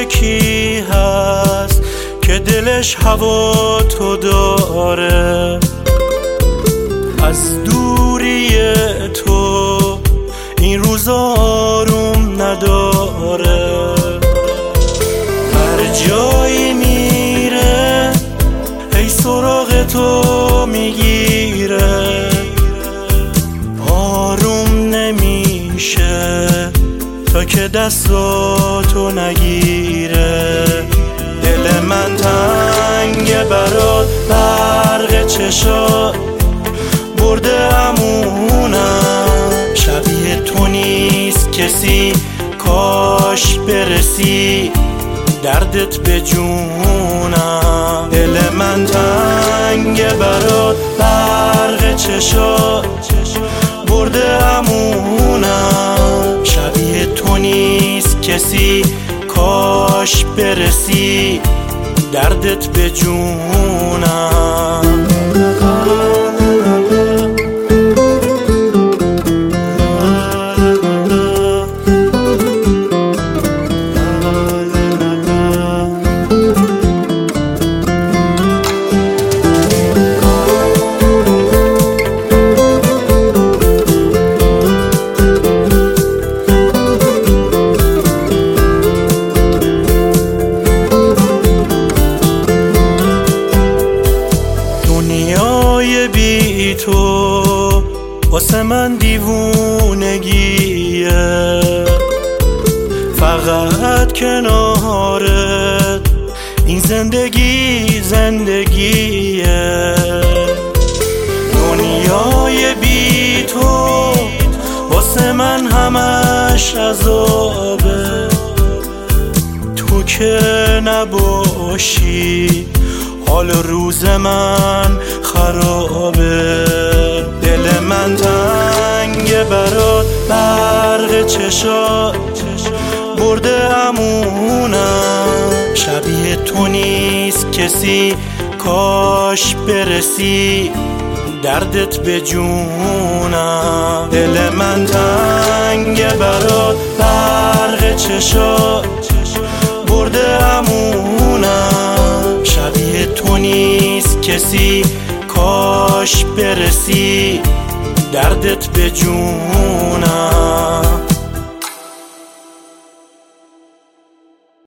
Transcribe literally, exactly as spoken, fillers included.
یکی هست که دلش هوا تو داره، از دوری تو این روزا آروم نداره. هر جایی میره ای سراغ تو میگیره، آروم نمیشه تا که دستاتو نگیره. دل من تنگ برات، برق چشات برده امونم، شبیه تو نیست کسی، کاش برسی دردت به جونم. دل من تنگ برات، برق چشات برده امونم، شبیه تو نیست کسی، کاش برسی دردت به جونم. بی تو واسه من دیوونگیه، فقط کنارت این زندگی زندگیه. دنیای بی تو واسه من همش عذابه، تو که نباشی حال روز من خرابه. دل من تنگ برات، برق چشات برده امونم، شبیه تو نیست کسی، کاش برسی دردت به جونم. دل من تنگ برات، برق چشات برده امونم، شبیه تو نیست کسی، کاش برسی دردت به جونم.